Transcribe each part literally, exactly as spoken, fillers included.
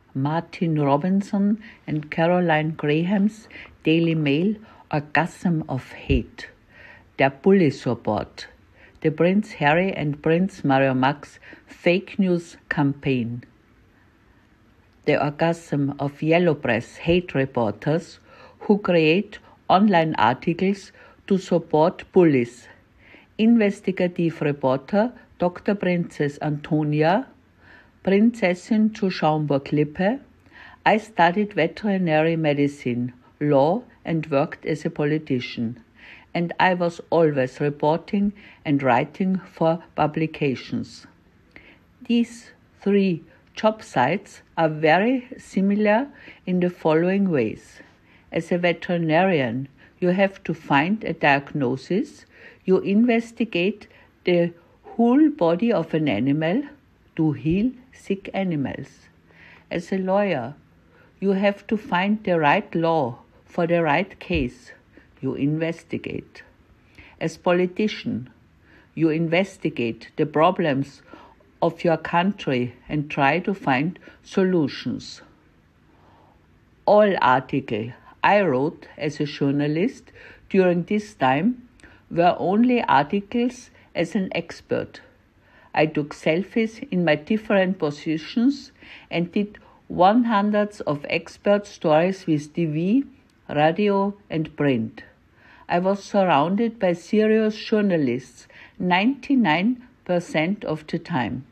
Martin Robinson and Caroline Graham's Daily Mail Orgasm of Hate, Der Bullies Report, the Prince Harry and Prince Mario Max fake news campaign, the orgasm of yellow press hate reporters who create online articles to support bullies, investigative reporter Doctor Princess Antonia, Prinzessin zu Schaumburg-Lippe. I studied veterinary medicine, law, and worked as a politician, and I was always reporting and writing for publications. These three job sites are very similar in the following ways. As a veterinarian, you have to find a diagnosis, you investigate the whole body of an animal to heal sick animals. As a lawyer, you have to find the right law for the right case. You investigate. As politician, you investigate the problems of your country and try to find solutions. All articles I wrote as a journalist during this time were only articles as an expert. I took selfies in my different positions and did one hundreds of expert stories with T V, radio, and print. I was surrounded by serious journalists ninety-nine percent of the time.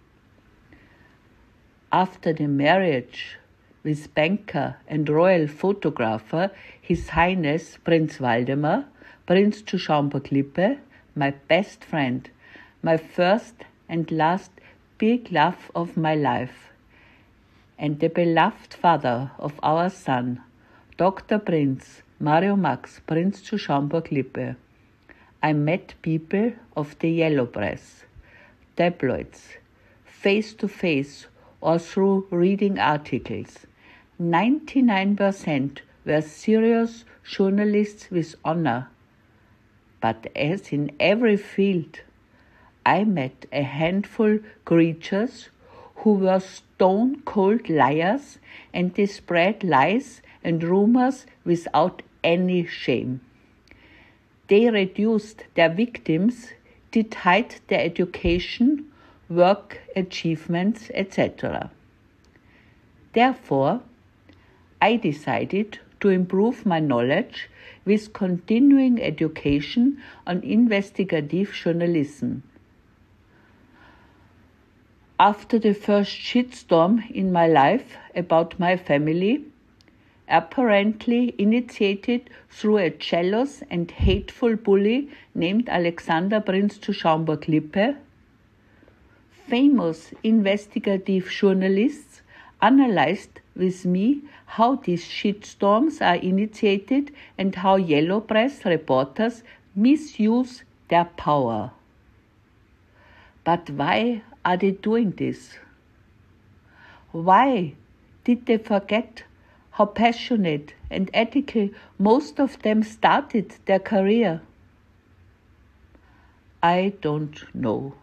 After the marriage with banker and royal photographer His Highness Prince Waldemar, Prinz zu Schaumburg-Lippe, my best friend, my first and last big love of my life, and the beloved father of our son, Doctor Prince Mario Max, Prinz zu Schaumburg-Lippe, I met people of the yellow press, tabloids, face-to-face or through reading articles. ninety-nine percent were serious journalists with honor. But as in every field, I met a handful creatures who were stone-cold liars, and they spread lies and rumors without any shame. They reduced their victims, did hide their education, work achievements, et cetera. Therefore, I decided to improve my knowledge with continuing education on investigative journalism. After the first shitstorm in my life about my family, apparently initiated through a jealous and hateful bully named Alexander Prinz zu Schaumburg-Lippe, famous investigative journalists analyzed with me how these shitstorms are initiated and how yellow press reporters misuse their power. But why are they doing this? Why did they forget how passionate and ethical most of them started their career? I don't know.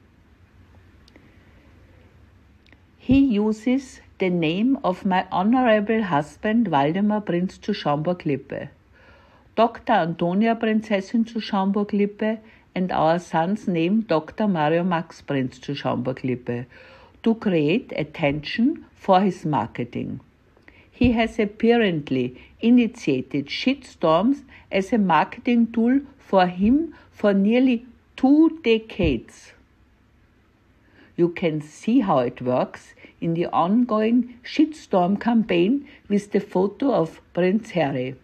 He uses the name of my honorable husband Waldemar Prinz zu Schaumburg-Lippe, Doctor Antonia Prinzessin zu Schaumburg-Lippe, and our son's name Doctor Mario Max Prinz zu Schaumburg-Lippe, to create attention for his marketing. He has apparently initiated shitstorms as a marketing tool for him for nearly two decades. You can see how it works in the ongoing shitstorm campaign with the photo of Prince Harry.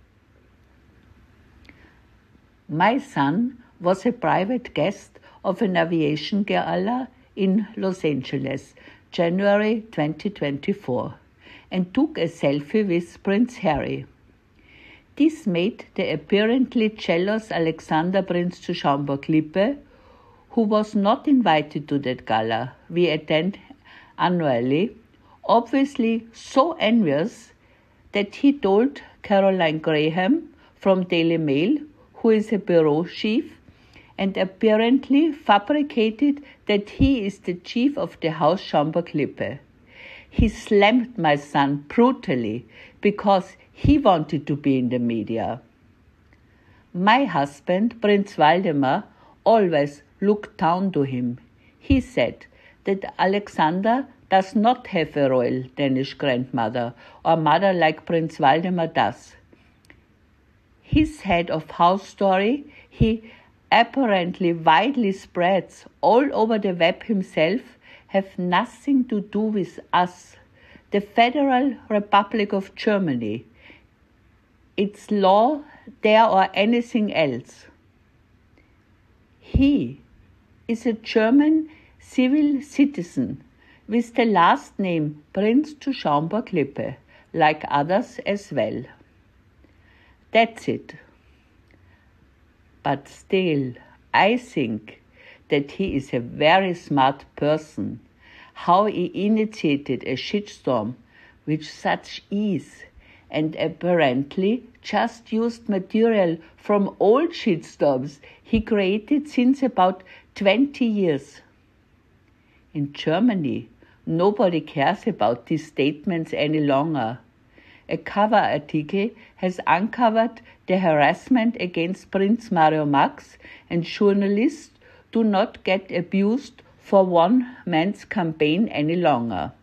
My son was a private guest of an aviation gala in Los Angeles, January twenty twenty-four, and took a selfie with Prince Harry. This made the apparently jealous Alexander Prinz zu Schaumburg-Lippe, who was not invited to that gala we attend annually, obviously so envious that he told Caroline Graham from Daily Mail, who is a bureau chief, and apparently fabricated that he is the chief of the House Schaumburg-Lippe. He slammed my son brutally because he wanted to be in the media. My husband, Prince Waldemar, always looked down to him. He said that Alexander does not have a royal Danish grandmother or mother like Prince Waldemar does. His head of house story he apparently widely spreads all over the web himself have nothing to do with us, the Federal Republic of Germany, its law there or anything else. He is a German civil citizen with the last name Prinz zu Schaumburg-Lippe, like others as well. That's it. But still, I think that he is a very smart person. How he initiated a shitstorm with such ease and apparently just used material from old shitstorms he created since about twenty years. In Germany, nobody cares about these statements any longer. A cover article has uncovered the harassment against Prince Mario Max, and journalists do not get abused for one man's campaign any longer.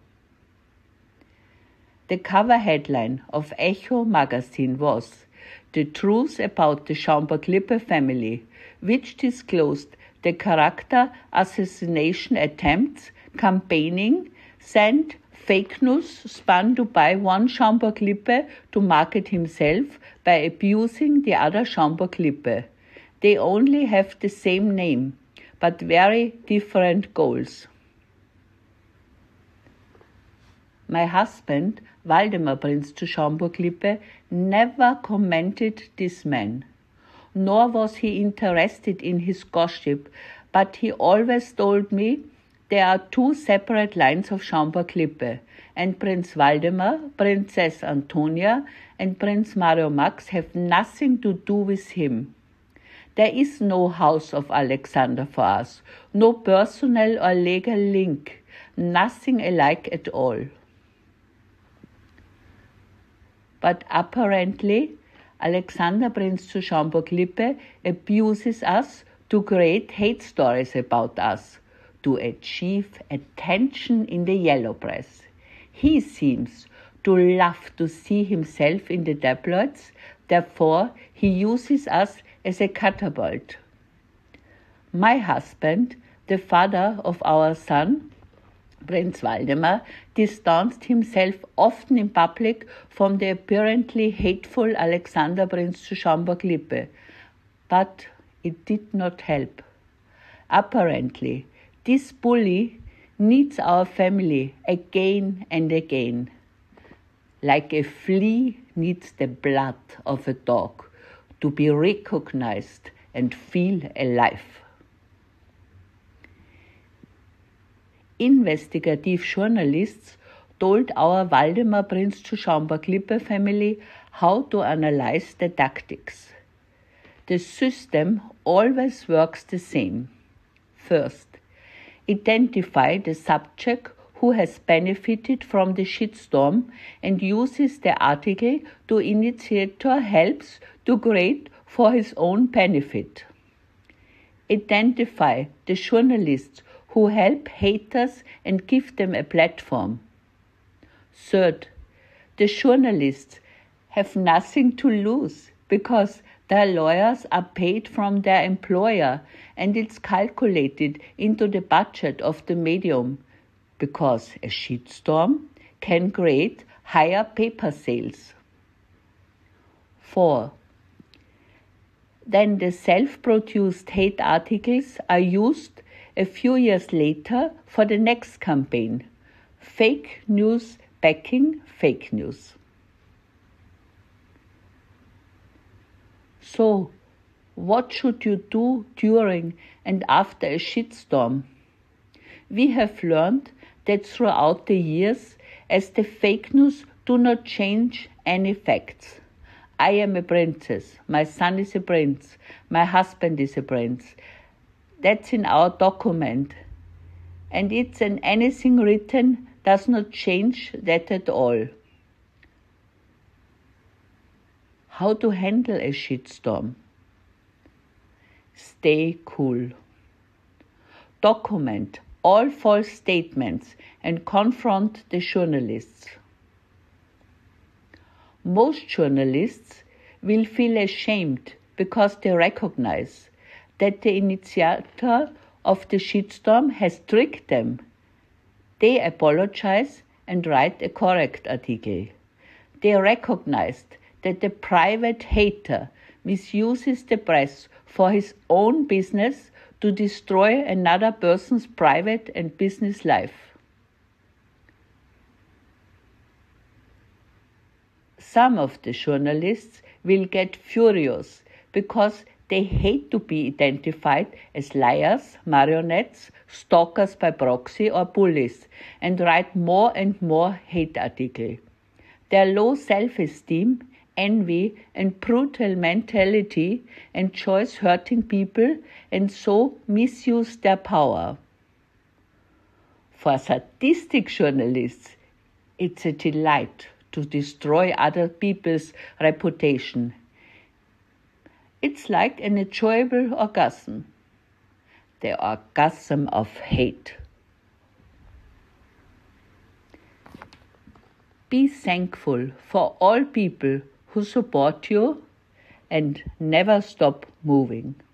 The cover headline of Echo magazine was "The Truth About the Schaumburg-Lippe Family," which disclosed the character assassination attempts, campaigning, sent fake news spun to buy one Schaumburg-Lippe to market himself by abusing the other Schaumburg-Lippe. They only have the same name, but very different goals. My husband, Waldemar Prinz zu Schaumburg-Lippe, never commented this man, nor was he interested in his gossip, but he always told me there are two separate lines of Schaumburg-Lippe, and Prince Waldemar, Princess Antonia, and Prince Mario Max have nothing to do with him. There is no house of Alexander for us, no personal or legal link, nothing alike at all. But apparently, Alexander Prinz zu Schaumburg-Lippe abuses us to create hate stories about us, to achieve attention in the yellow press. He seems to love to see himself in the tabloids, therefore he uses us as a catapult. My husband, the father of our son, Prince Waldemar, distanced himself often in public from the apparently hateful Alexander Prinz zu Schaumburg-Lippe, but it did not help. Apparently, this bully needs our family again and again, like a flea needs the blood of a dog to be recognized and feel alive. Investigative journalists told our Waldemar Prinz zu Schaumburg-Lippe family how to analyze the tactics. The system always works the same. First, identify the subject who has benefited from the shitstorm and uses the article to initiator helps to create for his own benefit. Identify the journalists who help haters and give them a platform. Third, the journalists have nothing to lose because their lawyers are paid from their employer and it's calculated into the budget of the medium, because a shitstorm can create higher paper sales. Four. Then the self-produced hate articles are used a few years later for the next campaign, fake news backing fake news. So, what should you do during and after a shitstorm? We have learned that throughout the years, as the fake news do not change any facts. I am a princess, my son is a prince, my husband is a prince. That's in our document. And it's in anything written does not change that at all. How to handle a shitstorm? Stay cool. Document all false statements and confront the journalists. Most journalists will feel ashamed because they recognize that the initiator of the shitstorm has tricked them. They apologize and write a correct article. They recognized that the private hater misuses the press for his own business to destroy another person's private and business life. Some of the journalists will get furious because they hate to be identified as liars, marionettes, stalkers by proxy, or bullies, and write more and more hate articles. Their low self-esteem, envy, and brutal mentality enjoys hurting people and so misuse their power. For sadistic journalists, it's a delight to destroy other people's reputation. It's like an enjoyable orgasm, the orgasm of hate. Be thankful for all people who support you and never stop moving.